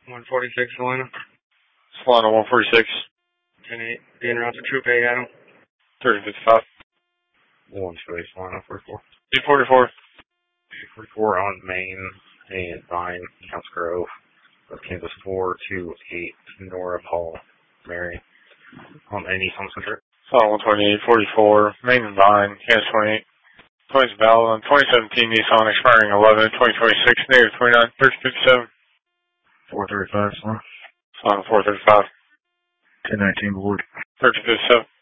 146 Salina. Solana 146. 10-8. Being around to Troop A, Adam. 3055. 1-2-8 Solana 44. 844. 844 on Main and Vine, Counts Grove. Kansas 428 Nora Paul Mary. On any East Central. Solana 128, 44. Main and Vine, Kansas 28. 20's Valor on 2017 Nissan expiring 11/2026, negative 29, 3057. 435 Solana. Solana 435. 1019 Board. 3057.